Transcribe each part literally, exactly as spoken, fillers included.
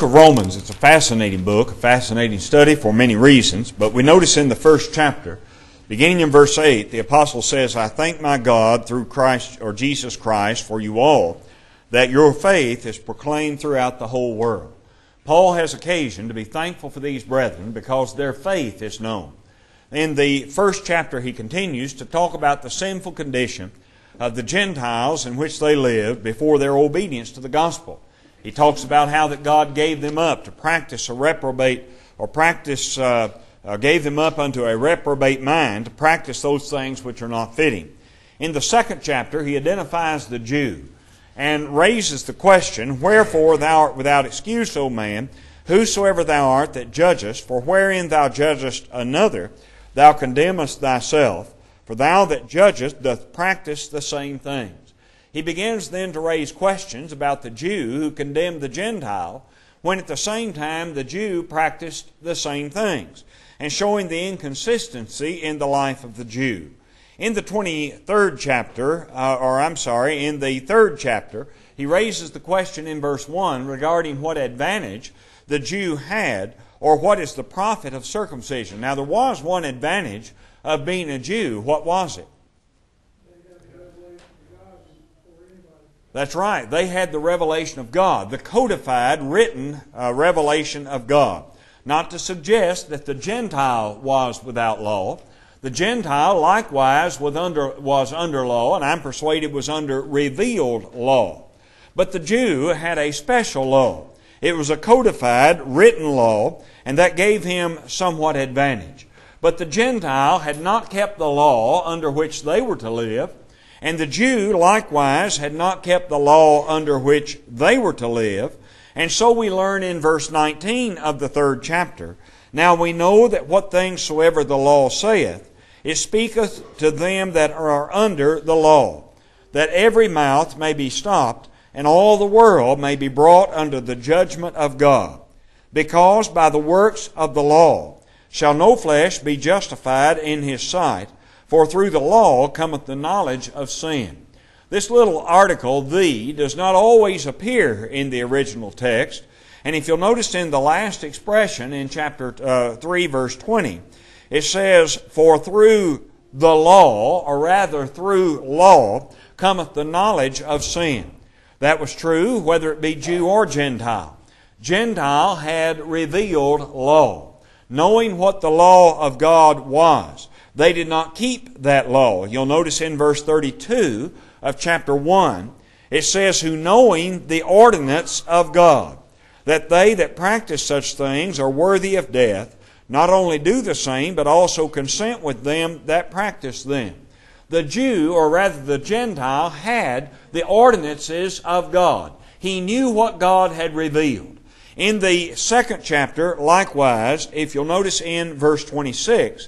book of Romans, it's a fascinating book, a fascinating study for many reasons, but we notice in the first chapter, beginning in verse eight, the apostle says, I thank my God through Christ or Jesus Christ for you all, that your faith is proclaimed throughout the whole world. Paul has occasion to be thankful for these brethren because their faith is known. In the first chapter he continues to talk about the sinful condition of the Gentiles in which they lived before their obedience to the gospel. He talks about how that God gave them up to practice a reprobate, or practice, uh, uh, gave them up unto a reprobate mind to practice those things which are not fitting. In the second chapter, he identifies the Jew and raises the question, Wherefore thou art without excuse, O man, whosoever thou art that judgest, for wherein thou judgest another, thou condemnest thyself, for thou that judgest doth practice the same things. He begins then to raise questions about the Jew who condemned the Gentile, when at the same time the Jew practiced the same things, and showing the inconsistency in the life of the Jew. In the twenty-third chapter, uh, or I'm sorry, in the third chapter, he raises the question in verse one regarding what advantage the Jew had, or what is the profit of circumcision. Now there was one advantage of being a Jew. What was it? That's right. They had the revelation of God, the codified, written uh, revelation of God. Not to suggest that the Gentile was without law. The Gentile likewise was under, was under law, and I'm persuaded was under revealed law. But the Jew had a special law. It was a codified, written law, and that gave him somewhat advantage. But the Gentile had not kept the law under which they were to live, and the Jew likewise had not kept the law under which they were to live. And so we learn in verse nineteen of the third chapter, Now we know that what things soever the law saith, it speaketh to them that are under the law, that every mouth may be stopped, and all the world may be brought under the judgment of God. Because by the works of the law shall no flesh be justified in his sight, for through the law cometh the knowledge of sin. This little article, the, does not always appear in the original text. And if you'll notice in the last expression in chapter uh, three, verse twenty, it says, For through the law, or rather through law, cometh the knowledge of sin. That was true whether it be Jew or Gentile. Gentile had revealed law, knowing what the law of God was. They did not keep that law. You'll notice in verse thirty-two of chapter one, it says, Who knowing the ordinance of God, that they that practice such things are worthy of death, not only do the same, but also consent with them that practice them. The Jew, or rather the Gentile, had the ordinances of God. He knew what God had revealed. In the second chapter, likewise, if you'll notice in verse twenty-six,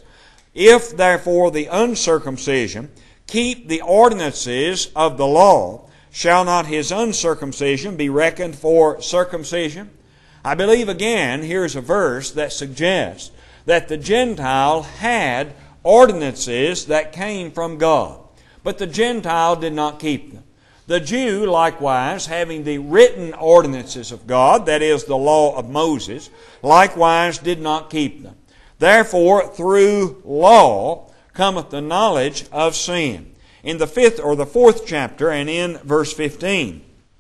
If therefore the uncircumcision keep the ordinances of the law, shall not his uncircumcision be reckoned for circumcision? I believe again, here's a verse that suggests that the Gentile had ordinances that came from God, but the Gentile did not keep them. The Jew, likewise, having the written ordinances of God, that is, the law of Moses, likewise did not keep them. Therefore, through law cometh the knowledge of sin. In the fifth or the fourth chapter and in verse fifteen,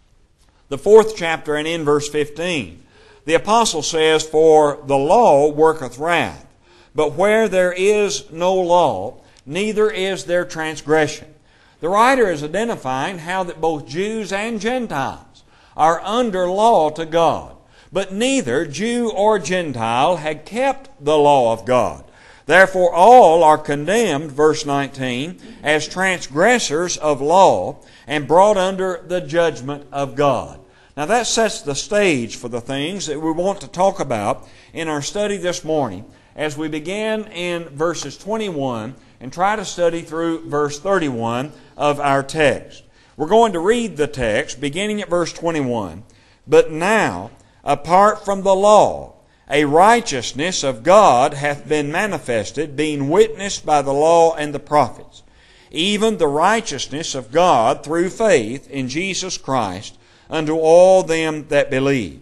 the fourth chapter and in verse fifteen, the apostle says, For the law worketh wrath, but where there is no law, neither is there transgression. The writer is identifying how that both Jews and Gentiles are under law to God. But neither Jew or Gentile had kept the law of God. Therefore all are condemned, verse nineteen, as transgressors of law and brought under the judgment of God. Now that sets the stage for the things that we want to talk about in our study this morning as we begin in verses twenty-one and try to study through verse thirty-one of our text. We're going to read the text beginning at verse twenty-one. But now, apart from the law, a righteousness of God hath been manifested, being witnessed by the law and the prophets, even the righteousness of God through faith in Jesus Christ unto all them that believe.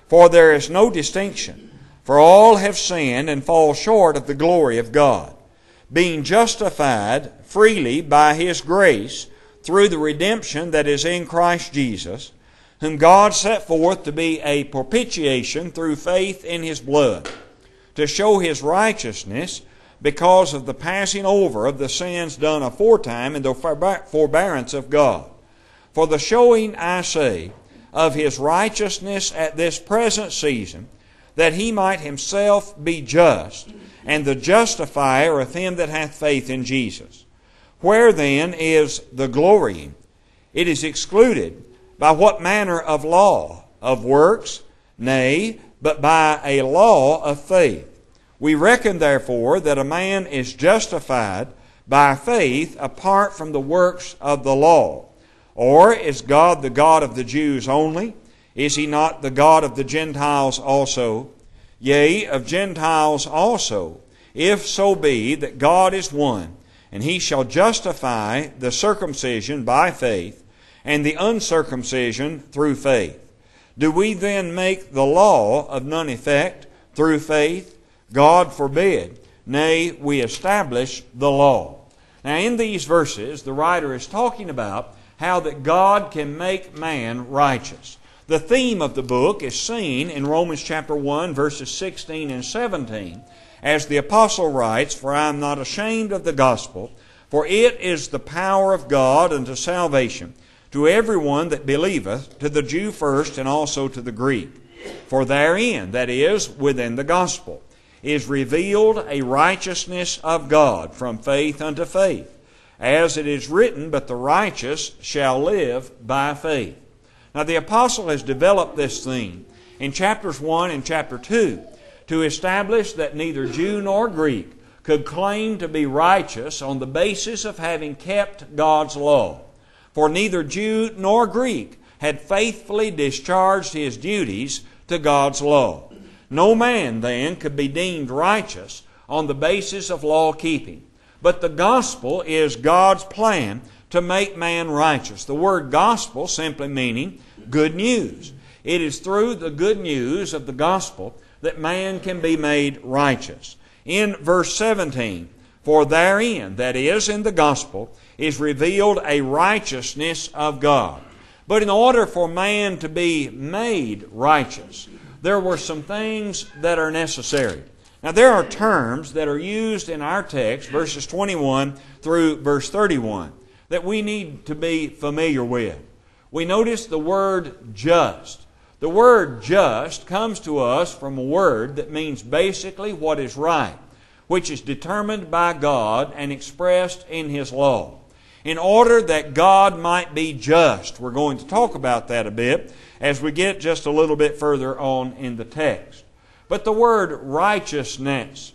For there is no distinction, for all have sinned and fall short of the glory of God, being justified freely by His grace through the redemption that is in Christ Jesus, whom God set forth to be a propitiation through faith in His blood, to show His righteousness because of the passing over of the sins done aforetime in the forbearance of God. For the showing, I say, of His righteousness at this present season, that He might Himself be just, and the justifier of him that hath faith in Jesus. Where then is the glorying? It is excluded. By what manner of law? Of works? Nay, but by a law of faith. We reckon therefore that a man is justified by faith apart from the works of the law. Or is God the God of the Jews only? Is He not the God of the Gentiles also? Yea, of Gentiles also, if so be that God is one, and He shall justify the circumcision by faith, and the uncircumcision through faith. Do we then make the law of none effect through faith? God forbid. Nay, we establish the law. Now in these verses, the writer is talking about how that God can make man righteous. The theme of the book is seen in Romans chapter one, verses sixteen and seventeen, as the apostle writes, For I am not ashamed of the gospel, for it is the power of God unto salvation, to everyone that believeth, to the Jew first, and also to the Greek. For therein, that is, within the gospel, is revealed a righteousness of God from faith unto faith, as it is written, But the righteous shall live by faith. Now the apostle has developed this theme in chapters one and chapter two to establish that neither Jew nor Greek could claim to be righteous on the basis of having kept God's law. For neither Jew nor Greek had faithfully discharged his duties to God's law. No man, then, could be deemed righteous on the basis of law-keeping. But the gospel is God's plan to make man righteous. The word gospel simply meaning good news. It is through the good news of the gospel that man can be made righteous. In verse seventeen, For therein, that is, in the gospel, is revealed a righteousness of God. But in order for man to be made righteous, there were some things that are necessary. Now there are terms that are used in our text, verses twenty-one through verse thirty-one, that we need to be familiar with. We notice the word just. The word just comes to us from a word that means basically what is right, which is determined by God and expressed in His law. In order that God might be just, we're going to talk about that a bit as we get just a little bit further on in the text. But the word righteousness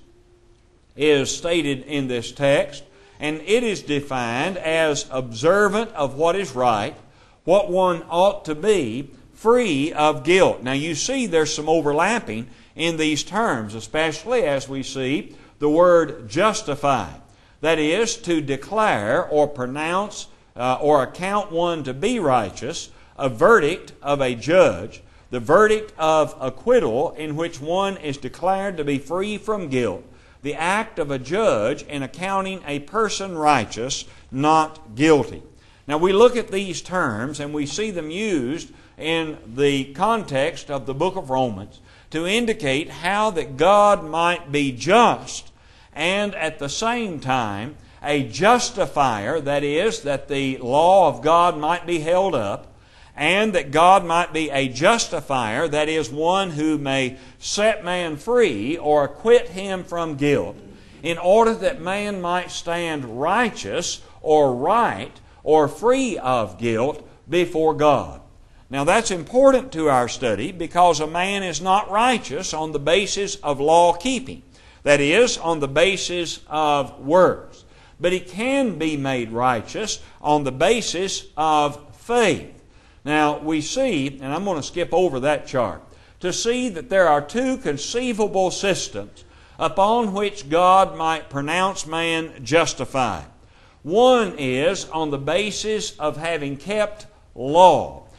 is stated in this text, and it is defined as observant of what is right, what one ought to be, free of guilt. Now you see there's some overlapping in these terms, especially as we see the word justified. That is, to declare or pronounce uh, or account one to be righteous, a verdict of a judge, the verdict of acquittal in which one is declared to be free from guilt, the act of a judge in accounting a person righteous, not guilty. Now we look at these terms and we see them used in the context of the book of Romans to indicate how that God might be just and at the same time a justifier, that is, that the law of God might be held up, and that God might be a justifier, that is, one who may set man free or acquit him from guilt, in order that man might stand righteous or right or free of guilt before God. Now that's important to our study because a man is not righteous on the basis of law-keeping. That is, on the basis of works. But he can be made righteous on the basis of faith. Now we see, and I'm going to skip over that chart, to see that there are two conceivable systems upon which God might pronounce man justified. One is on the basis of having kept law.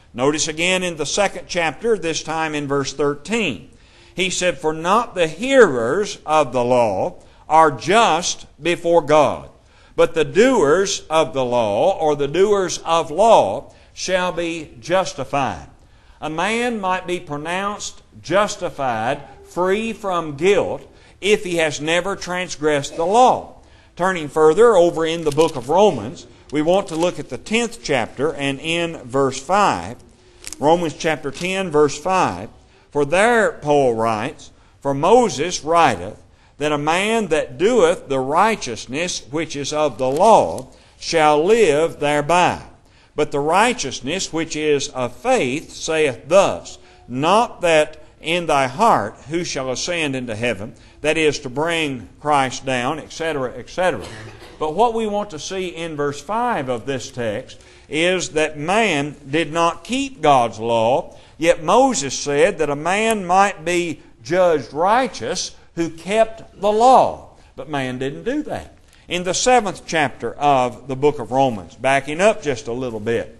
Notice again in the second chapter, this time in verse thirteen. He said, "For not the hearers of the law are just before God, but the doers of the law," or the doers of law, "shall be justified." A man might be pronounced justified, free from guilt, if he has never transgressed the law. Turning further over in the book of Romans, we want to look at the tenth chapter and in verse five. Romans chapter ten, verse five. "For there," Paul writes, "For Moses writeth, that a man that doeth the righteousness which is of the law shall live thereby. But the righteousness which is of faith saith thus, Not that in thy heart who shall ascend into heaven," that is, to bring Christ down, et cetera, et cetera. But what we want to see in verse five of this text is that man did not keep God's law, yet Moses said that a man might be judged righteous who kept the law. But man didn't do that. In the seventh chapter of the book of Romans, backing up just a little bit,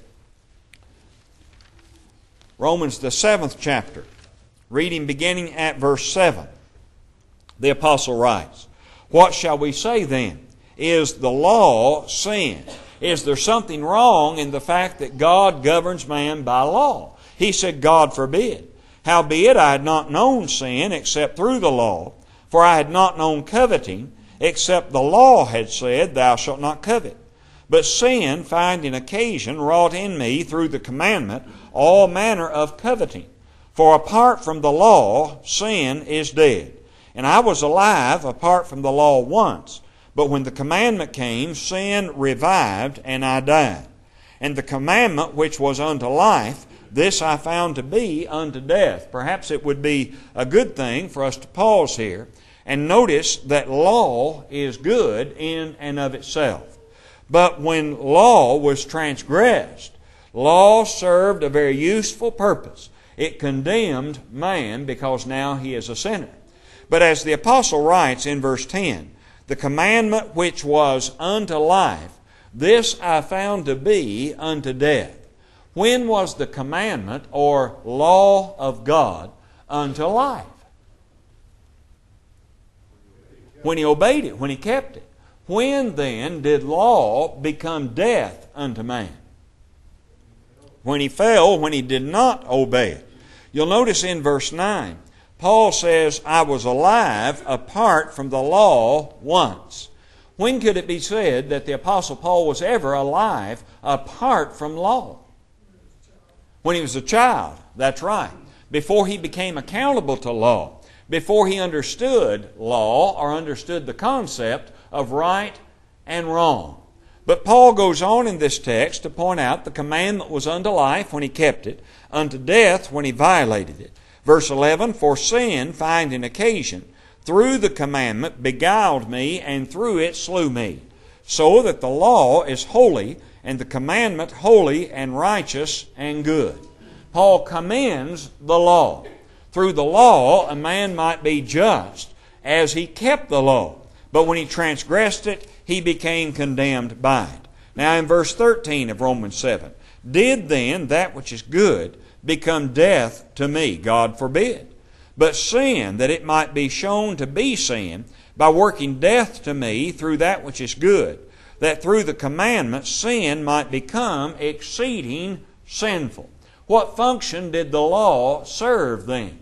Romans the seventh chapter, reading beginning at verse seven, the apostle writes, "What shall we say then? Is the law sin? Is there something wrong in the fact that God governs man by law?" He said, "God forbid. Howbeit I had not known sin except through the law, for I had not known coveting, except the law had said, Thou shalt not covet. But sin, finding occasion, wrought in me through the commandment all manner of coveting. For apart from the law, sin is dead. And I was alive apart from the law once. But when the commandment came, sin revived, and I died. And the commandment which was unto life, this I found to be unto death." Perhaps it would be a good thing for us to pause here and notice that law is good in and of itself. But when law was transgressed, law served a very useful purpose. It condemned man because now he is a sinner. But as the apostle writes in verse ten, "The commandment which was unto life, this I found to be unto death." When was the commandment or law of God unto life? When he obeyed it, when he kept it. When then did law become death unto man? When he fell, when he did not obey it. You'll notice in verse nine, Paul says, "I was alive apart from the law once." When could it be said that the apostle Paul was ever alive apart from law? When he was a child, that's right. Before he became accountable to law. Before he understood law or understood the concept of right and wrong. But Paul goes on in this text to point out the commandment was unto life when he kept it, unto death when he violated it. Verse eleven, "For sin, finding occasion, through the commandment beguiled me, and through it slew me. So that the law is holy, and the commandment holy and righteous and good." Paul commends the law. Through the law, a man might be just as he kept the law. But when he transgressed it, he became condemned by it. Now in verse thirteen of Romans seven, "Did then that which is good become death to me? God forbid. But sin, that it might be shown to be sin, by working death to me through that which is good, that through the commandment sin might become exceeding sinful." What function did the law serve then?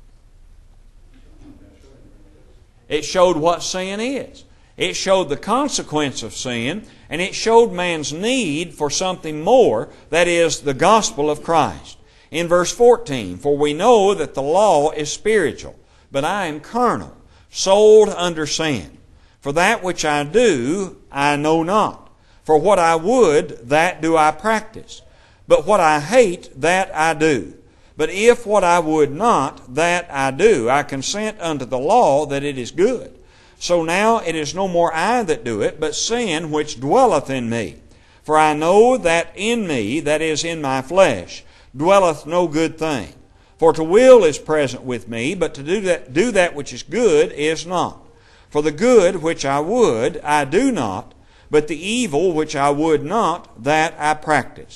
It showed what sin is. It showed the consequence of sin, and it showed man's need for something more, that is, the gospel of Christ. In verse fourteen, "For we know that the law is spiritual, but I am carnal, sold under sin. For that which I do, I know not. For what I would, that do I practice. But what I hate, that I do. But if what I would not, that I do, I consent unto the law that it is good. So now it is no more I that do it, but sin which dwelleth in me. For I know that in me, that is in my flesh, dwelleth no good thing. For to will is present with me, but to do that, do that which is good is not. For the good which I would, I do not, but the evil which I would not, that I practice.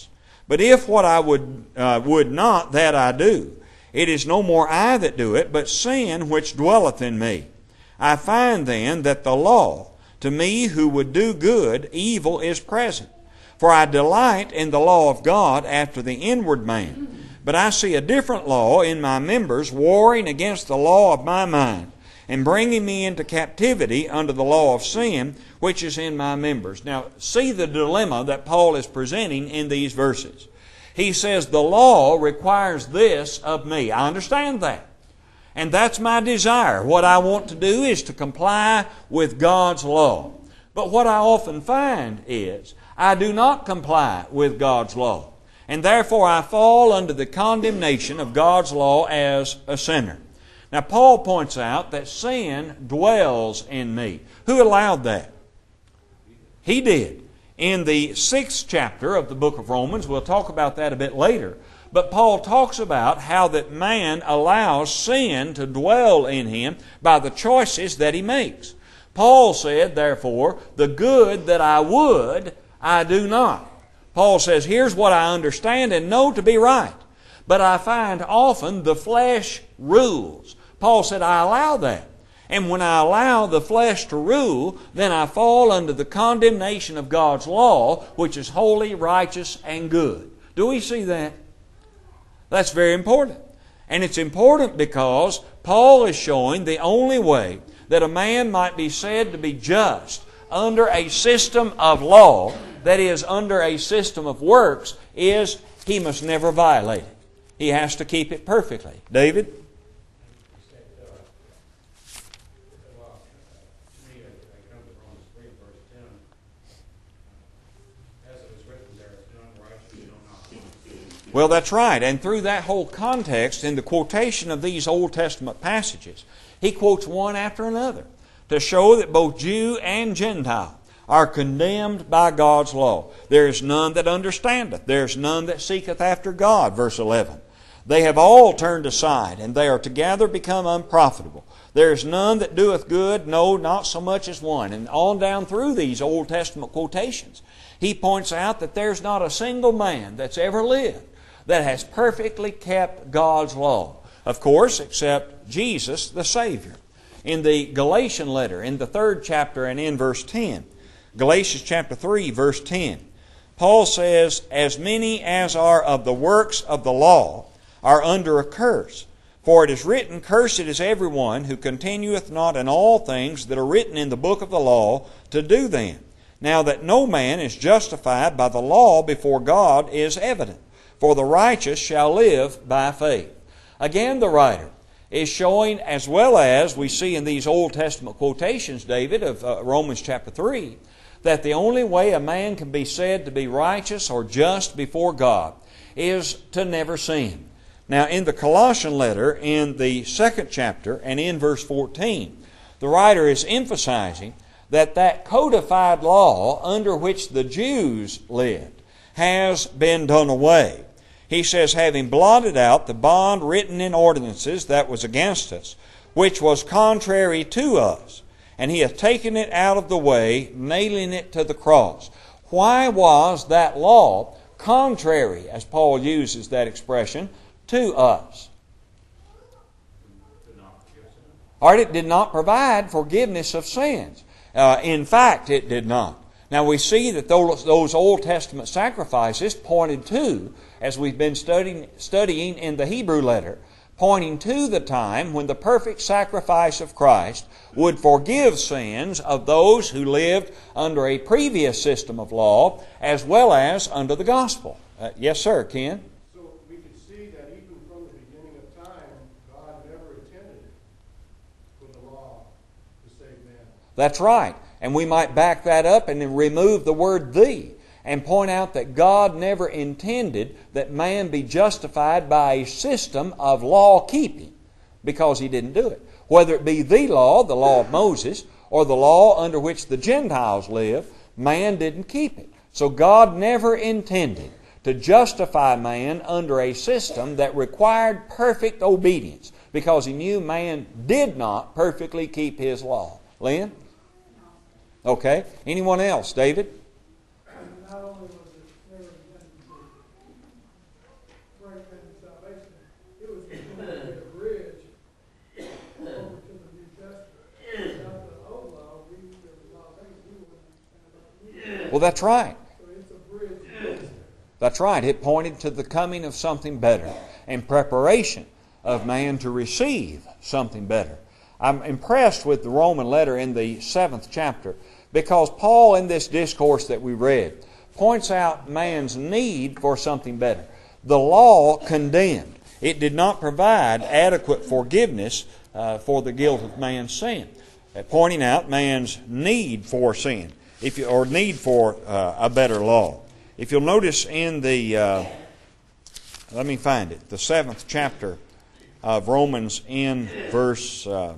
But if what I would, uh, would not, that I do, it is no more I that do it, but sin which dwelleth in me. I find then that the law, to me who would do good, evil is present. For I delight in the law of God after the inward man. But I see a different law in my members, warring against the law of my mind, and bringing me into captivity under the law of sin, which is in my members. Now, see the dilemma that Paul is presenting in these verses. He says, the law requires this of me. I understand that. And that's my desire. What I want to do is to comply with God's law. But what I often find is, I do not comply with God's law. And therefore I fall under the condemnation of God's law as a sinner. Now, Paul points out that sin dwells in me. Who allowed that? He did. In the sixth chapter of the book of Romans, we'll talk about that a bit later, but Paul talks about how that man allows sin to dwell in him by the choices that he makes. Paul said, therefore, the good that I would, I do not. Paul says, here's what I understand and know to be right, but I find often the flesh rules. Paul said, I allow that. And when I allow the flesh to rule, then I fall under the condemnation of God's law, which is holy, righteous, and good. Do we see that? That's very important. And it's important because Paul is showing the only way that a man might be said to be just under a system of law, that is, under a system of works, is he must never violate it. He has to keep it perfectly. David? Well, that's right. And through that whole context, in the quotation of these Old Testament passages, he quotes one after another to show that both Jew and Gentile are condemned by God's law. There is none that understandeth. There is none that seeketh after God, verse eleven. They have all turned aside, and they are together become unprofitable. There is none that doeth good, no, not so much as one. And on down through these Old Testament quotations, he points out that there's not a single man that's ever lived that has perfectly kept God's law. Of course, except Jesus, the Savior. In the Galatian letter, in the third chapter and in verse ten, Galatians chapter three, verse ten, Paul says, as many as are of the works of the law are under a curse. For it is written, cursed is everyone who continueth not in all things that are written in the book of the law to do them. Now that no man is justified by the law before God is evident. For the righteous shall live by faith. Again, the writer is showing, as well as we see in these Old Testament quotations, David, of uh, Romans chapter three, that the only way a man can be said to be righteous or just before God is to never sin. Now, in the Colossian letter, in the second chapter and in verse fourteen, the writer is emphasizing that that codified law under which the Jews lived has been done away. He says, having blotted out the bond written in ordinances that was against us, which was contrary to us, and he hath taken it out of the way, nailing it to the cross. Why was that law contrary, as Paul uses that expression, to us? Or it did not provide forgiveness of sins. Uh, in fact, it did not. Now we see that those, those Old Testament sacrifices pointed to, as we've been studying, studying in the Hebrew letter, pointing to the time when the perfect sacrifice of Christ would forgive sins of those who lived under a previous system of law as well as under the gospel. Uh, yes, sir, Ken? So we can see that even from the beginning of time, God never intended for the law to save man. That's right. And we might back that up and then remove the word "the" and point out that God never intended that man be justified by a system of law-keeping, because He didn't do it. Whether it be the law, the law of Moses, or the law under which the Gentiles live, man didn't keep it. So God never intended to justify man under a system that required perfect obedience, because He knew man did not perfectly keep His law. Lynn? Okay. Anyone else? David? Not only was it never intended Well, that's right. So it's a bridge. That's right. It pointed to the coming of something better and preparation of man to receive something better. I'm impressed with the Roman letter in the seventh chapter because Paul, in this discourse that we read, points out man's need for something better. The law condemned. It did not provide adequate forgiveness uh, for the guilt of man's sin, uh, pointing out man's need for sin, if you, or need for uh, a better law. If you'll notice in the, uh, let me find it, the seventh chapter of Romans in verse uh,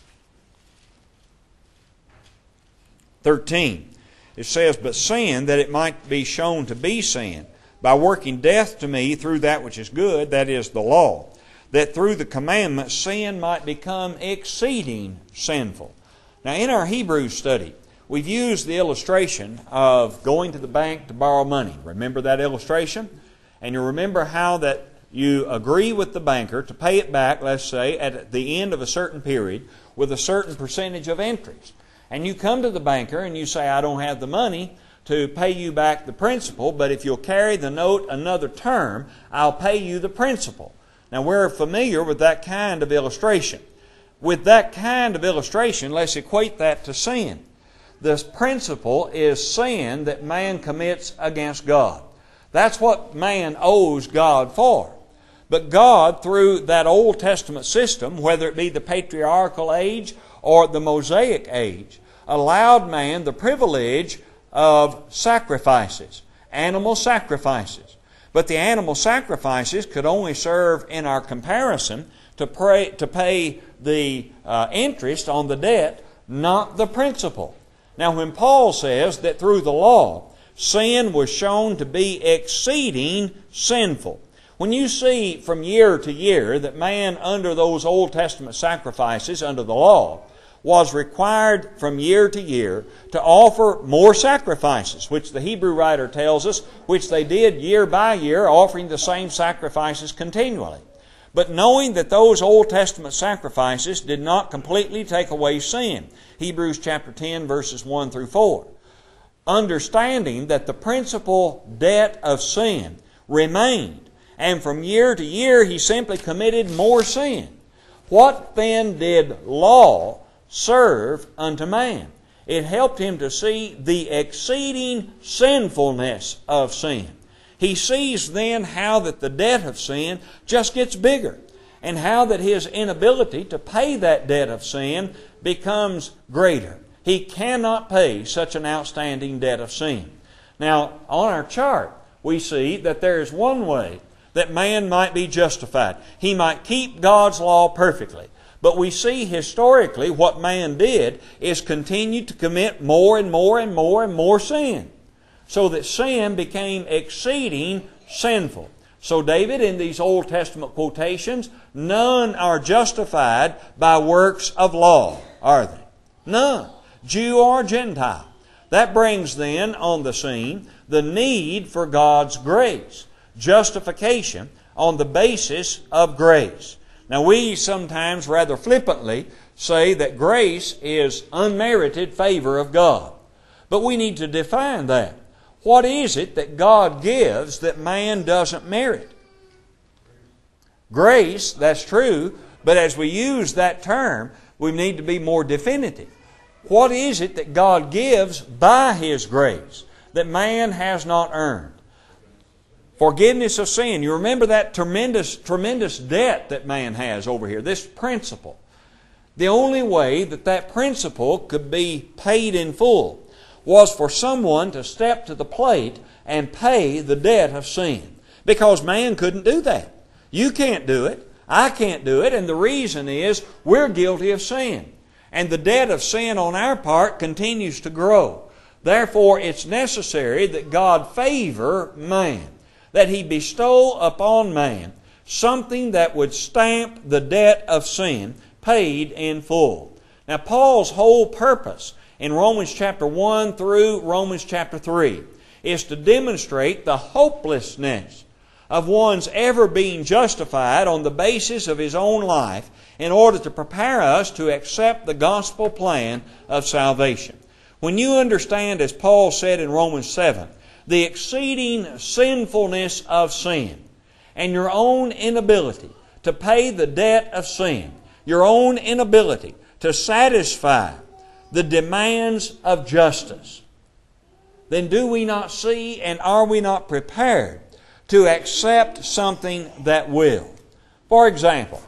thirteen, it says, "But sin, that it might be shown to be sin, by working death to me through that which is good, that is, the law, that through the commandment sin might become exceeding sinful." Now, in our Hebrew study, we've used the illustration of going to the bank to borrow money. Remember that illustration? And you remember how that you agree with the banker to pay it back, let's say, at the end of a certain period with a certain percentage of interest. And you come to the banker and you say, "I don't have the money to pay you back the principal, but if you'll carry the note another term, I'll pay you the principal." Now, we're familiar with that kind of illustration. With that kind of illustration, let's equate that to sin. This principle is sin that man commits against God. That's what man owes God for. But God, through that Old Testament system, whether it be the patriarchal age or the Mosaic age, allowed man the privilege of sacrifices, animal sacrifices. But the animal sacrifices could only serve in our comparison to, pray, to pay the uh, interest on the debt, not the principal. Now, when Paul says that through the law, sin was shown to be exceeding sinful, when you see from year to year that man under those Old Testament sacrifices, under the law, was required from year to year to offer more sacrifices, which the Hebrew writer tells us, which they did year by year, offering the same sacrifices continually. But knowing that those Old Testament sacrifices did not completely take away sin, Hebrews chapter ten, verses one through four, understanding that the principal debt of sin remained, and from year to year he simply committed more sin. What then did law serve unto man? It helped him to see the exceeding sinfulness of sin. He sees then how that the debt of sin just gets bigger, and how that his inability to pay that debt of sin becomes greater. He cannot pay such an outstanding debt of sin. Now, on our chart, we see that there is one way that man might be justified. He might keep God's law perfectly. But we see historically what man did is continue to commit more and more and more and more sin, so that sin became exceeding sinful. So David, in these Old Testament quotations, none are justified by works of law, are they? None. Jew or Gentile. That brings then on the scene the need for God's grace. Justification on the basis of grace. Now, we sometimes rather flippantly say that grace is unmerited favor of God. But we need to define that. What is it that God gives that man doesn't merit? Grace, that's true, but as we use that term, we need to be more definitive. What is it that God gives by His grace that man has not earned? Forgiveness of sin. You remember that tremendous, tremendous debt that man has over here, this principle. The only way that that principle could be paid in full was for someone to step to the plate and pay the debt of sin. Because man couldn't do that. You can't do it. I can't do it. And the reason is we're guilty of sin. And the debt of sin on our part continues to grow. Therefore, it's necessary that God favor man, that He bestow upon man something that would stamp the debt of sin paid in full. Now, Paul's whole purpose in Romans chapter one through Romans chapter three is to demonstrate the hopelessness of one's ever being justified on the basis of his own life in order to prepare us to accept the gospel plan of salvation. When you understand, as Paul said in Romans seven, the exceeding sinfulness of sin and your own inability to pay the debt of sin, your own inability to satisfy the demands of justice, then do we not see and are we not prepared to accept something that will? For example,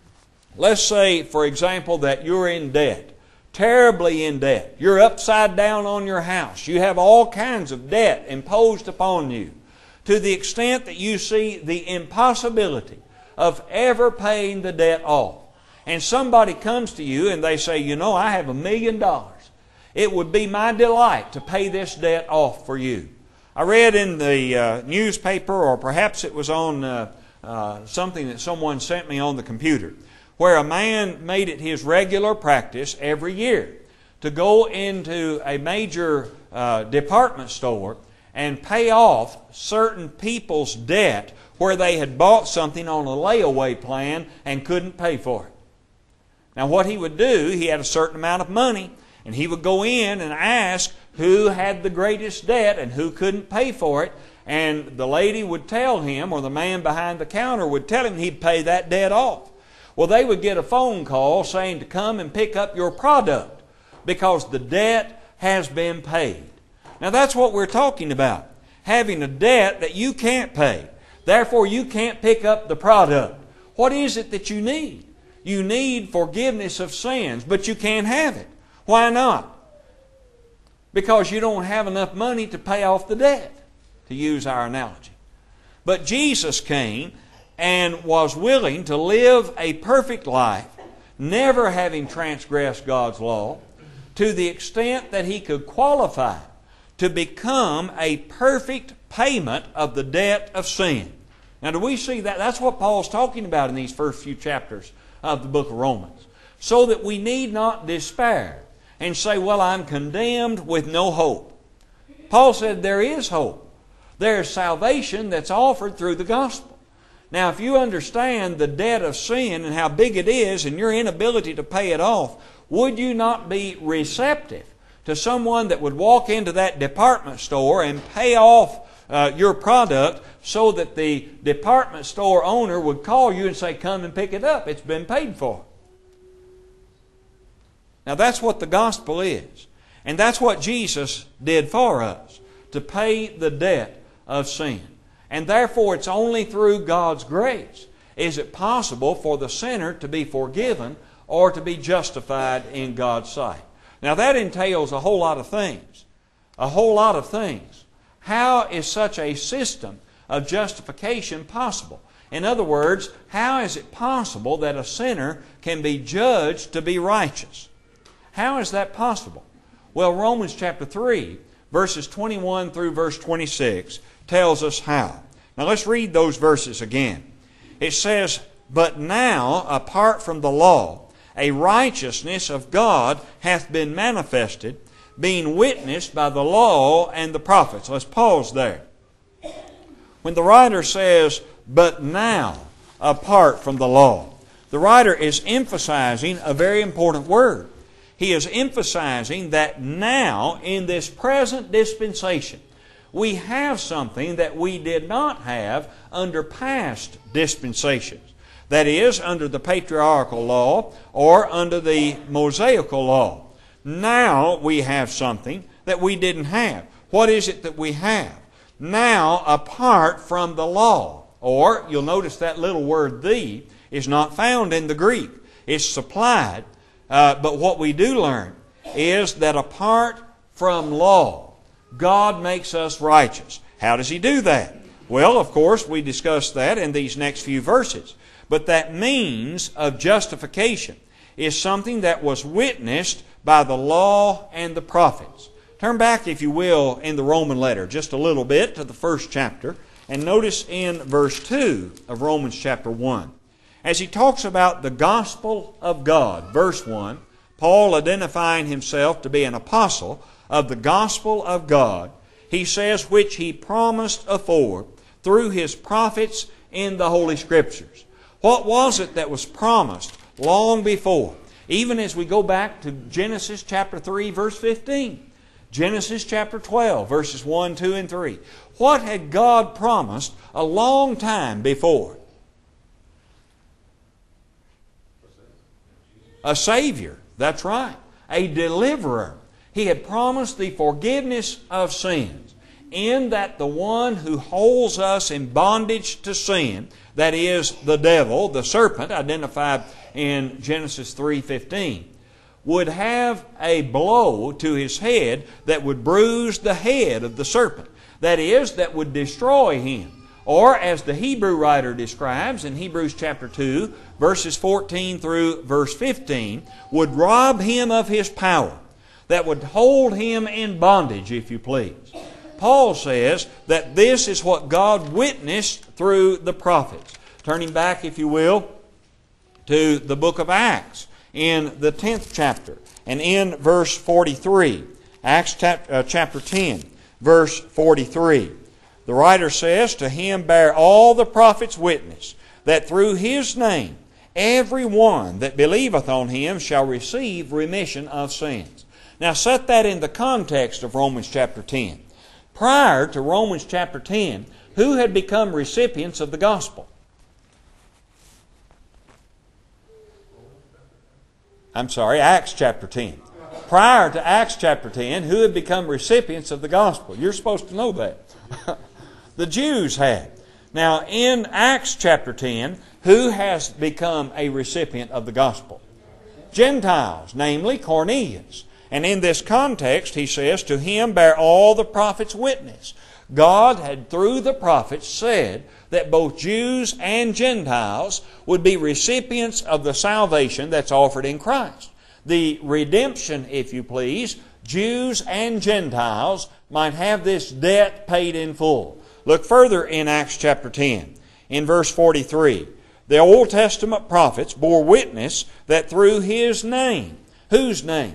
let's say, for example, that you're in debt, terribly in debt. You're upside down on your house. You have all kinds of debt imposed upon you to the extent that you see the impossibility of ever paying the debt off. And somebody comes to you and they say, you know, I have a million dollars. It would be my delight to pay this debt off for you. I read in the uh, newspaper, or perhaps it was on uh, uh, something that someone sent me on the computer, where a man made it his regular practice every year to go into a major uh, department store and pay off certain people's debt where they had bought something on a layaway plan and couldn't pay for it. Now what he would do, he had a certain amount of money, and he would go in and ask who had the greatest debt and who couldn't pay for it, and the lady would tell him, or the man behind the counter would tell him he'd pay that debt off. Well, they would get a phone call saying to come and pick up your product because the debt has been paid. Now that's what we're talking about, having a debt that you can't pay. Therefore, you can't pick up the product. What is it that you need? You need forgiveness of sins, but you can't have it. Why not? Because you don't have enough money to pay off the debt, to use our analogy. But Jesus came and was willing to live a perfect life, never having transgressed God's law, to the extent that He could qualify to become a perfect payment of the debt of sin. Now, do we see that? That's what Paul's talking about in these first few chapters of the book of Romans. So that we need not despair and say, well, I'm condemned with no hope. Paul said there is hope. There is salvation that's offered through the gospel. Now, if you understand the debt of sin and how big it is and your inability to pay it off, would you not be receptive to someone that would walk into that department store and pay off uh, your product so that the department store owner would call you and say, come and pick it up. It's been paid for. Now that's what the gospel is. And that's what Jesus did for us, to pay the debt of sin. And therefore it's only through God's grace is it possible for the sinner to be forgiven or to be justified in God's sight. Now that entails a whole lot of things. A whole lot of things. How is such a system of justification possible? In other words, how is it possible that a sinner can be judged to be righteous? How is that possible? Well, Romans chapter three, verses twenty-one through verse twenty-six tells us how. Now let's read those verses again. It says, but now, apart from the law, a righteousness of God hath been manifested, being witnessed by the law and the prophets. Let's pause there. When the writer says, but now, apart from the law, the writer is emphasizing a very important word. He is emphasizing that now, in this present dispensation, we have something that we did not have under past dispensations. That is, under the patriarchal law or under the Mosaical law. Now we have something that we didn't have. What is it that we have? Now, apart from the law. Or, you'll notice that little word "the" is not found in the Greek. It's supplied. Uh, but what we do learn is that apart from law, God makes us righteous. How does He do that? Well, of course, we discussed that in these next few verses. But that means of justification is something that was witnessed by the law and the prophets. Turn back, if you will, in the Roman letter just a little bit to the first chapter, and notice in verse two of Romans chapter one. As he talks about the gospel of God, verse one, Paul identifying himself to be an apostle of the gospel of God, he says, which he promised afore through his prophets in the Holy Scriptures. What was it that was promised long before? Even as we go back to Genesis chapter three, verse fifteen. Genesis chapter twelve, verses one, two, and three. What had God promised a long time before? A Savior. That's right. A deliverer. He had promised the forgiveness of sins, in that the one who holds us in bondage to sin, that is, the devil, the serpent, identified in Genesis three fifteen, would have a blow to his head that would bruise the head of the serpent. That is, that would destroy him. Or, as the Hebrew writer describes in Hebrews chapter two, verses fourteen through verse fifteen, would rob him of his power. That would hold him in bondage, if you please. Paul says that this is what God witnessed through the prophets. Turning back, if you will, to the book of Acts in the tenth chapter and in verse forty-three. Acts chapter ten, verse forty-three. The writer says, "To him bear all the prophets witness, that through his name every one that believeth on him shall receive remission of sins." Now set that in the context of Romans chapter ten. Prior to Romans chapter ten, who had become recipients of the gospel? I'm sorry, Acts chapter ten. Prior to Acts chapter ten, who had become recipients of the gospel? You're supposed to know that. The Jews had. Now, in Acts chapter ten, who has become a recipient of the gospel? Gentiles, namely Cornelius. And in this context, he says, "To him bear all the prophets witness." God had, through the prophets, said that both Jews and Gentiles would be recipients of the salvation that's offered in Christ. The redemption, if you please, Jews and Gentiles might have this debt paid in full. Look further in Acts chapter ten, in verse forty-three. "The Old Testament prophets bore witness that through His name," whose name?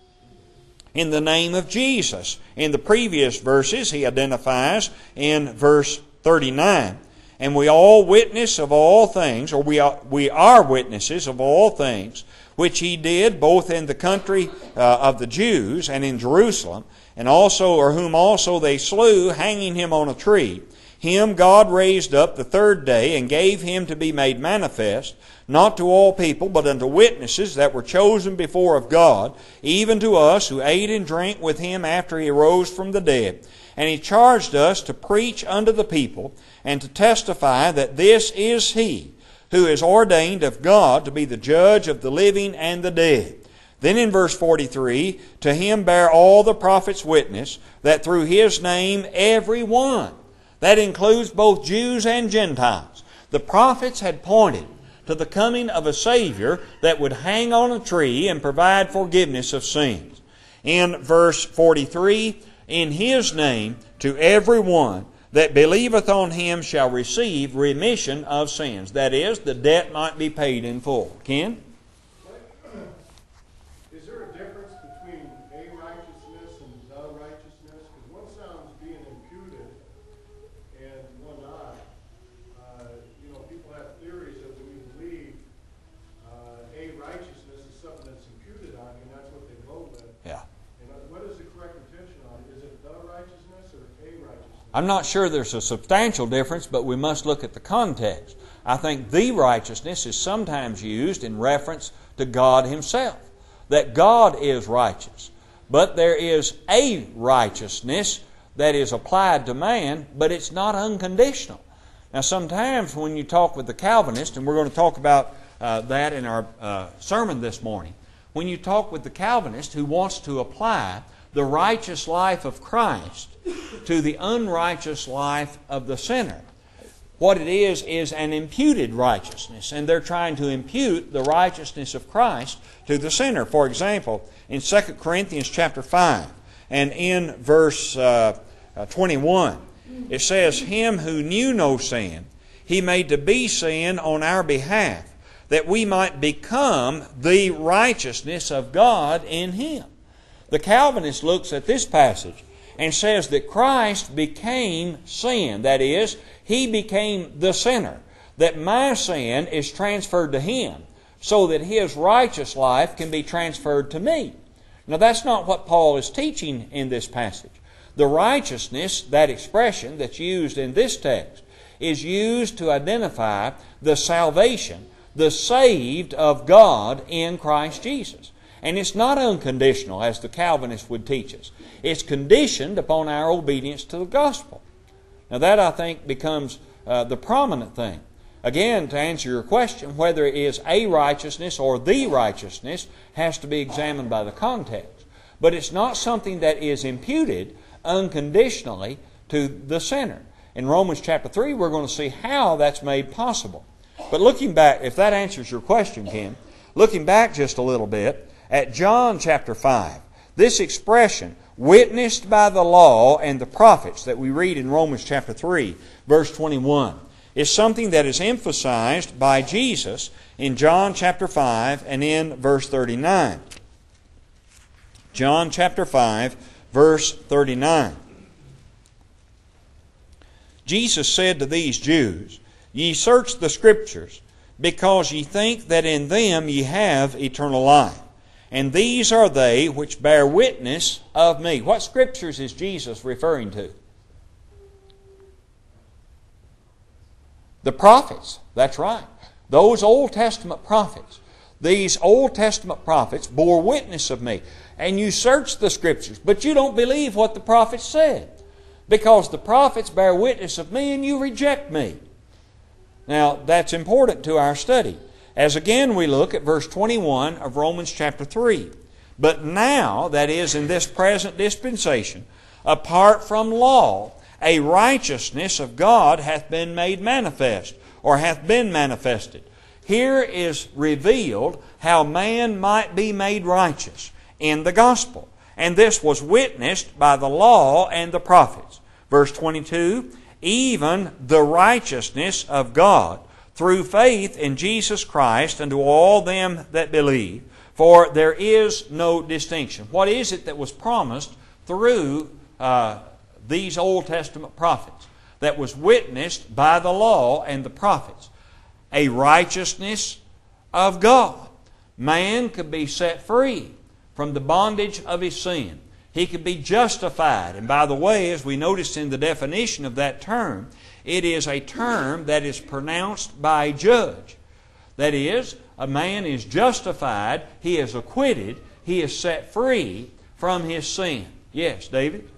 In the name of Jesus. In the previous verses, he identifies in verse thirty-nine, "And we all witness of all things," or we are, we are witnesses of all things, "which He did both in the country uh, of the Jews and in Jerusalem, and also, or whom also they slew, hanging Him on a tree. Him God raised up the third day, and gave Him to be made manifest, not to all people, but unto witnesses that were chosen before of God, even to us who ate and drank with Him after He arose from the dead. And He charged us to preach unto the people, and to testify that this is He, who is ordained of God to be the judge of the living and the dead." Then in verse forty-three, "To him bear all the prophets witness, that through his name every one." That includes both Jews and Gentiles. The prophets had pointed to the coming of a Savior that would hang on a tree and provide forgiveness of sins. In verse forty-three, "In His name to every one that believeth on Him shall receive remission of sins." That is, the debt might be paid in full. Ken? Is there a difference between a righteousness and the righteousness? Because one sounds being imputed and one not. Uh, you know, people have theories that when you believe uh, a righteousness is something that's imputed on you, and that's what they go with. Yeah. And uh, what is the correct intention on it? Is it the righteousness or a righteousness? I'm not sure there's a substantial difference, but we must look at the context. I think the righteousness is sometimes used in reference to God Himself, that God is righteous. But there is a righteousness that is applied to man, but it's not unconditional. Now sometimes when you talk with the Calvinist, and we're going to talk about uh, that in our uh, sermon this morning, when you talk with the Calvinist who wants to apply the righteous life of Christ to the unrighteous life of the sinner, what it is is an imputed righteousness, and they're trying to impute the righteousness of Christ to the sinner. For example, in Second Corinthians chapter five and in verse uh, twenty-one, it says, "Him who knew no sin, He made to be sin on our behalf, that we might become the righteousness of God in Him." The Calvinist looks at this passage and says that Christ became sin. That is, He became the sinner. That my sin is transferred to Him so that His righteous life can be transferred to me. Now that's not what Paul is teaching in this passage. The righteousness, that expression that's used in this text, is used to identify the salvation, the saved of God in Christ Jesus. And it's not unconditional, as the Calvinists would teach us. It's conditioned upon our obedience to the gospel. Now that, I think, becomes uh, the prominent thing. Again, to answer your question, whether it is a righteousness or the righteousness has to be examined by the context. But it's not something that is imputed unconditionally to the sinner. In Romans chapter three, we're going to see how that's made possible. But looking back, if that answers your question, Ken, looking back just a little bit at John chapter five, this expression, witnessed by the law and the prophets, that we read in Romans chapter three, verse twenty-one, is something that is emphasized by Jesus in John chapter five and in verse thirty-nine. John chapter five, verse thirty-nine. Jesus said to these Jews, "Ye search the Scriptures, because ye think that in them ye have eternal life. And these are they which bear witness of me." What Scriptures is Jesus referring to? The prophets. That's right. Those Old Testament prophets. These Old Testament prophets bore witness of me. And you search the Scriptures, but you don't believe what the prophets said, because the prophets bear witness of me and you reject me. Now, that's important to our study, as again we look at verse twenty-one of Romans chapter three. "But now," that is, in this present dispensation, "apart from law, a righteousness of God hath been made manifest," or hath been manifested. Here is revealed how man might be made righteous in the gospel. And this was witnessed by the law and the prophets. Verse twenty-two, "Even the righteousness of God through faith in Jesus Christ unto all them that believe. For there is no distinction." What is it that was promised through uh, these Old Testament prophets, that was witnessed by the law and the prophets? A righteousness of God. Man could be set free from the bondage of his sin. He could be justified. And by the way, as we noticed in the definition of that term, it is a term that is pronounced by a judge. That is, a man is justified, he is acquitted, he is set free from his sin. Yes, David?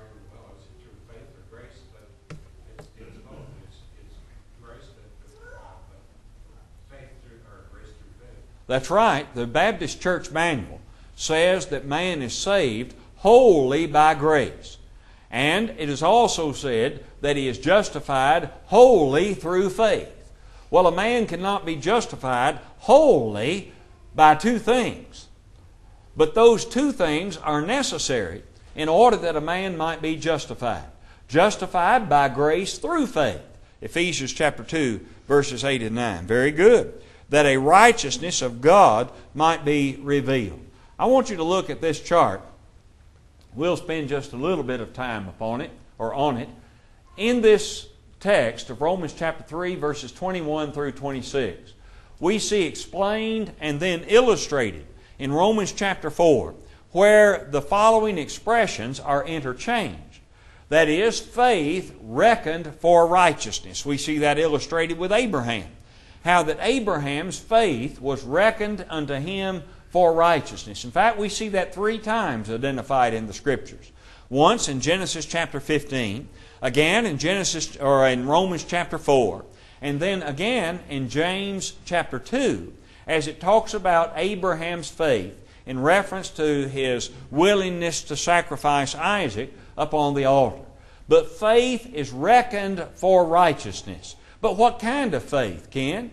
That's right. The Baptist Church Manual says that man is saved wholly by grace. And it is also said that he is justified wholly through faith. Well, a man cannot be justified wholly by two things. But those two things are necessary in order that a man might be justified. Justified by grace through faith. Ephesians chapter two, verses eight and nine. Very good. That a righteousness of God might be revealed. I want you to look at this chart. We'll spend just a little bit of time upon it, or on it. In this text of Romans chapter three, verses twenty-one through twenty-six, we see explained and then illustrated in Romans chapter four, where the following expressions are interchanged. That is, faith reckoned for righteousness. We see that illustrated with Abraham. How that Abraham's faith was reckoned unto him for righteousness. In fact, we see that three times identified in the Scriptures. Once in Genesis chapter fifteen, again in Genesis or in Romans chapter four, and then again in James chapter two, as it talks about Abraham's faith in reference to his willingness to sacrifice Isaac upon the altar. But faith is reckoned for righteousness. But what kind of faith, Ken?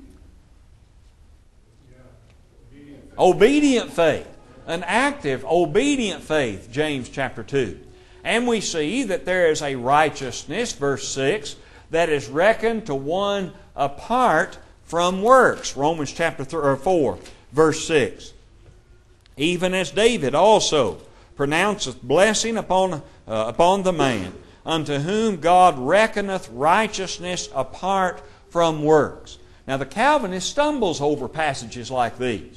Obedient faith. An active, obedient faith, James chapter two. And we see that there is a righteousness, verse six, that is reckoned to one apart from works. Romans chapter four, verse six. Even as David also pronounceth blessing upon, uh, upon the man, unto whom God reckoneth righteousness apart from works. Now the Calvinist stumbles over passages like these.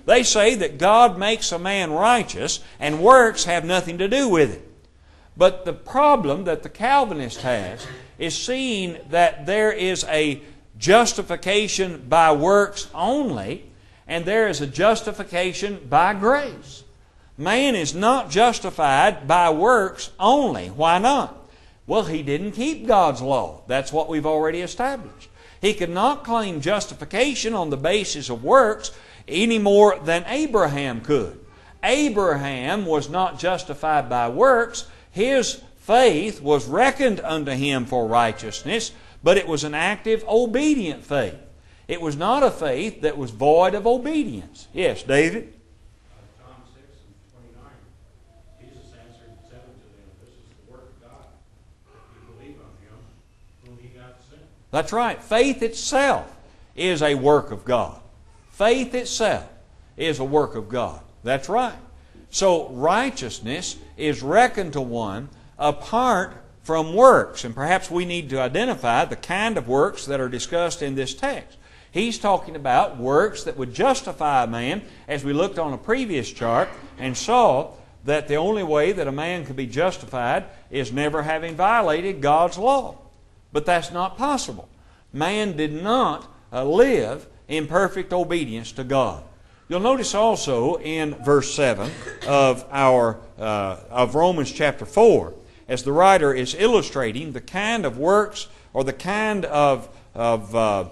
They say that God makes a man righteous and works have nothing to do with it. But the problem that the Calvinist has is seeing that there is a justification by works only, and there is a justification by grace. Man is not justified by works only. Why not? Well, he didn't keep God's law. That's what we've already established. He could not claim justification on the basis of works any more than Abraham could. Abraham was not justified by works. His faith was reckoned unto him for righteousness, but it was an active, obedient faith. It was not a faith that was void of obedience. Yes, David? Uh, John six and twenty-nine, Jesus answered and said unto them, This is the work of God, that you believe on Him, whom He hath sent. That's right. Faith itself is a work of God. Faith itself is a work of God. That's right. So righteousness is reckoned to one apart from works. And perhaps we need to identify the kind of works that are discussed in this text. He's talking about works that would justify a man, as we looked on a previous chart and saw that the only way that a man could be justified is never having violated God's law. But that's not possible. Man did not uh, live in perfect obedience to God. You'll notice also in verse seven of our uh, of Romans chapter four, as the writer is illustrating the kind of works or the kind of of uh,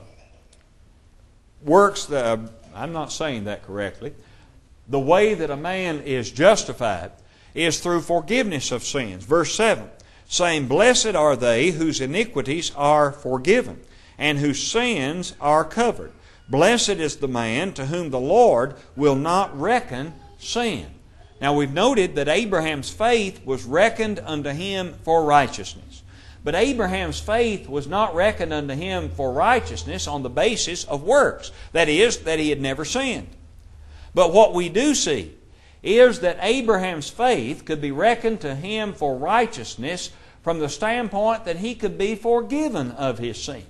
works that, uh, I'm not saying that correctly. The way that a man is justified is through forgiveness of sins. Verse seven, saying, Blessed are they whose iniquities are forgiven, and whose sins are covered. Blessed is the man to whom the Lord will not reckon sin. Now we've noted that Abraham's faith was reckoned unto him for righteousness. But Abraham's faith was not reckoned unto him for righteousness on the basis of works. That is, that he had never sinned. But what we do see is that Abraham's faith could be reckoned to him for righteousness from the standpoint that he could be forgiven of his sin.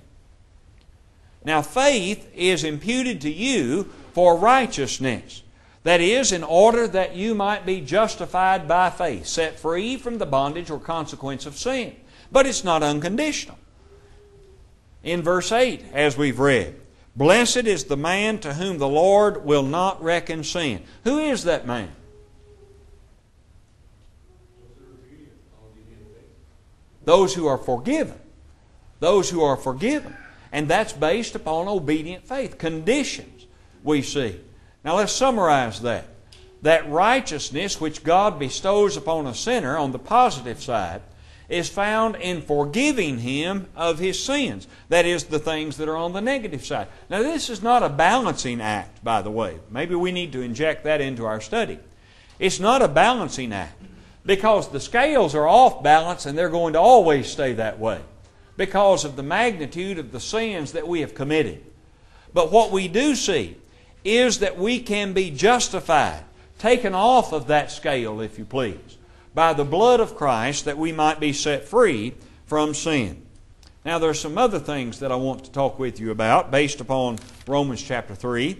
Now faith is imputed to you for righteousness. That is, in order that you might be justified by faith, set free from the bondage or consequence of sin. But it's not unconditional. In verse eight, as we've read, Blessed is the man to whom the Lord will not reckon sin. Who is that man? Those who are forgiven. Those who are forgiven. And that's based upon obedient faith. Conditions we see. Now let's summarize that. That righteousness which God bestows upon a sinner on the positive side is found in forgiving him of his sins. That is, the things that are on the negative side. Now this is not a balancing act, by the way. Maybe we need to inject that into our study. It's not a balancing act, because the scales are off balance and they're going to always stay that way because of the magnitude of the sins that we have committed. But what we do see is that we can be justified, taken off of that scale, if you please, by the blood of Christ, that we might be set free from sin. Now there are some other things that I want to talk with you about based upon Romans chapter three.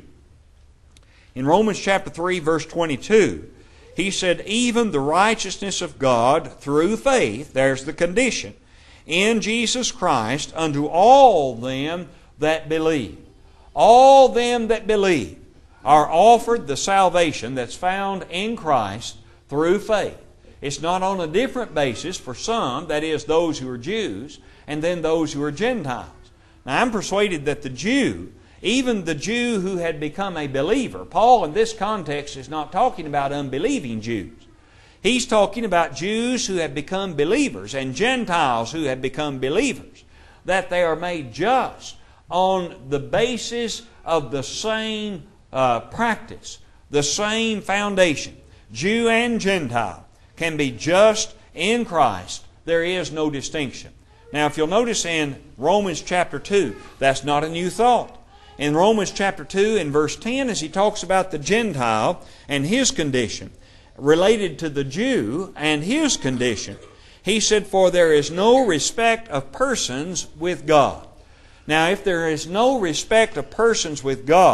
In Romans chapter three, verse twenty-two, he said, Even the righteousness of God through faith, there's the condition, in Jesus Christ unto all them that believe. All them that believe are offered the salvation that's found in Christ through faith. It's not on a different basis for some, that is, those who are Jews, and then those who are Gentiles. Now, I'm persuaded that the Jew, even the Jew who had become a believer, Paul in this context is not talking about unbelieving Jews. He's talking about Jews who have become believers and Gentiles who have become believers, that they are made just on the basis of the same uh, practice, the same foundation. Jew and Gentile can be just in Christ. There is no distinction. Now, if you'll notice in Romans chapter two, that's not a new thought. In Romans chapter two, in verse ten, as he talks about the Gentile and his condition, related to the Jew and his condition, he said, For there is no respect of persons with God. Now, if there is no respect of persons with God,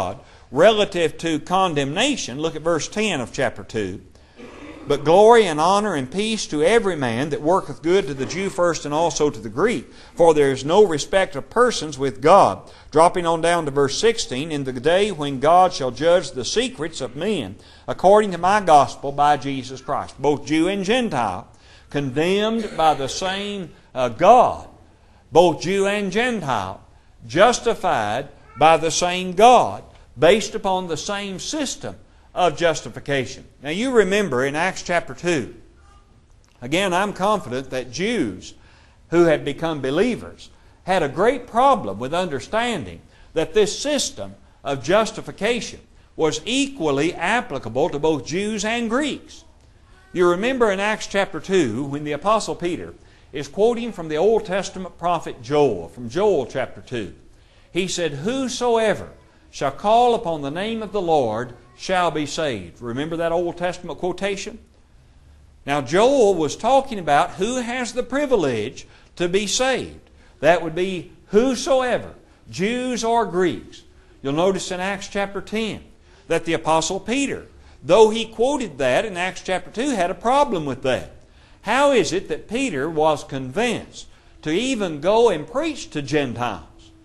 relative to condemnation, look at verse ten of chapter two. But glory and honor and peace to every man that worketh good, to the Jew first and also to the Greek. For there is no respect of persons with God. Dropping on down to verse sixteen, in the day when God shall judge the secrets of men, according to my gospel by Jesus Christ. Both Jew and Gentile, condemned by the same uh, God. Both Jew and Gentile, justified by the same God, based upon the same system of justification. Now you remember in Acts chapter two, again I'm confident that Jews who had become believers had a great problem with understanding that this system of justification was equally applicable to both Jews and Greeks. You remember in Acts chapter two when the Apostle Peter is quoting from the Old Testament prophet Joel, from Joel chapter two. He said, "Whosoever shall call upon the name of the Lord shall be saved." Remember that Old Testament quotation? Now Joel was talking about who has the privilege to be saved. That would be whosoever, Jews or Greeks. You'll notice in Acts chapter ten that the Apostle Peter, though he quoted that in Acts chapter two, had a problem with that. How is it that Peter was convinced to even go and preach to Gentiles?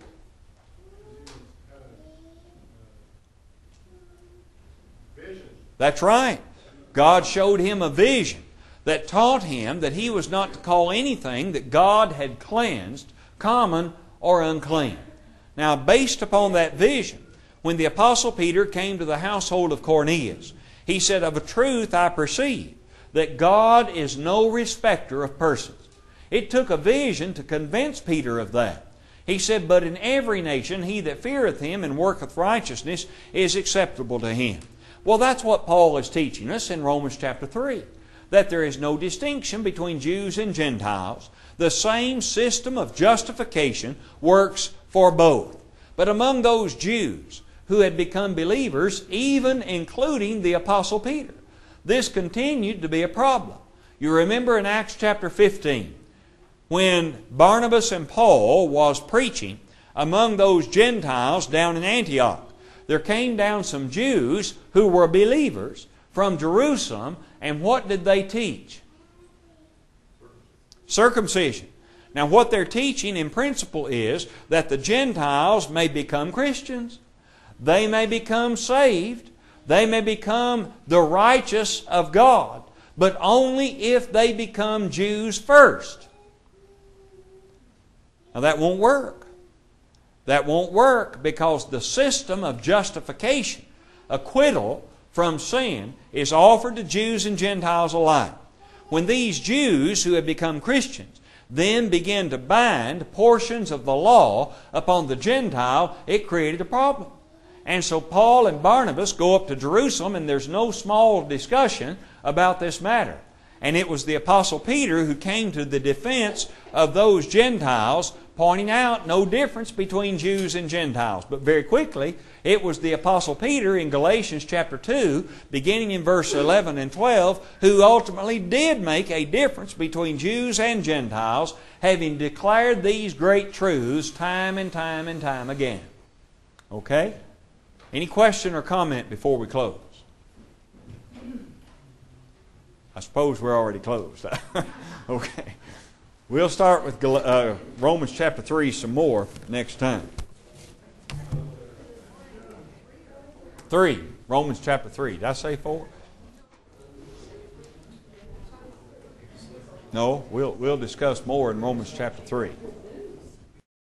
That's right. God showed him a vision that taught him that he was not to call anything that God had cleansed common or unclean. Now, based upon that vision, when the Apostle Peter came to the household of Cornelius, he said, "Of a truth I perceive that God is no respecter of persons." It took a vision to convince Peter of that. He said, "But in every nation he that feareth him and worketh righteousness is acceptable to him." Well, that's what Paul is teaching us in Romans chapter three. That there is no distinction between Jews and Gentiles. The same system of justification works for both. But among those Jews who had become believers, even including the Apostle Peter, this continued to be a problem. You remember in Acts chapter fifteen, when Barnabas and Paul was preaching among those Gentiles down in Antioch, there came down some Jews who were believers from Jerusalem, and what did they teach? Circumcision. Now what they're teaching in principle is that the Gentiles may become Christians. They may become saved. They may become the righteous of God, but only if they become Jews first. Now that won't work. That won't work because the system of justification, acquittal from sin, is offered to Jews and Gentiles alike. When these Jews who had become Christians then began to bind portions of the law upon the Gentile, it created a problem. And so Paul and Barnabas go up to Jerusalem, and there's no small discussion about this matter. And it was the Apostle Peter who came to the defense of those Gentiles, pointing out no difference between Jews and Gentiles. But very quickly, it was the Apostle Peter in Galatians chapter two, beginning in verse eleven and twelve, who ultimately did make a difference between Jews and Gentiles, having declared these great truths time and time and time again. Okay? Any question or comment before we close? I suppose we're already closed. Okay. We'll start with uh, Romans chapter three some more next time. Three. Romans chapter three. Did I say four? No, we'll, we'll discuss more in Romans chapter three.